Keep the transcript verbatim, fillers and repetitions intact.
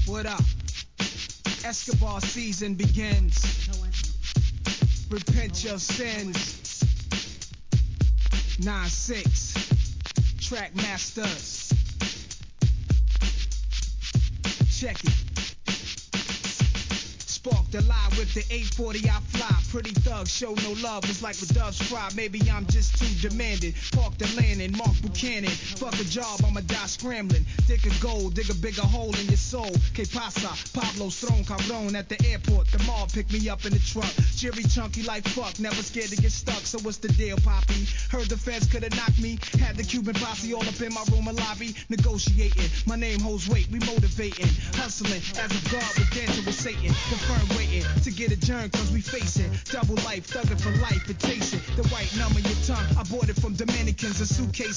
What up? Escobar season begins. Repent your sins. nine six Track Masters. Check it. Spark the lie with the eight forty I fly. Pretty thugs show no love, it's like with doves cry. Maybe I'm just too demanding. Park the landing, Mark Buchanan. Fuck a job, I'ma die scrambling. Dig a gold, dig a bigger hole in your soul. Que pasa? Pablo's thrown cabron at the airport. The mall picked me up in the truck. Jerry chunky like fuck, never scared to get stuck. So what's the deal, Poppy? Heard the feds could've knocked me. Had the Cuban posse all up in my room and lobby. Negotiating, my name holds weight, we motivating. Hustling, as a god with dancing with Satan. Confirmed waiting to get adjourned cause we facing double life, thugging for life, it tastes it. The white numb in your tongue, I bought it from Dominicans, a suitcase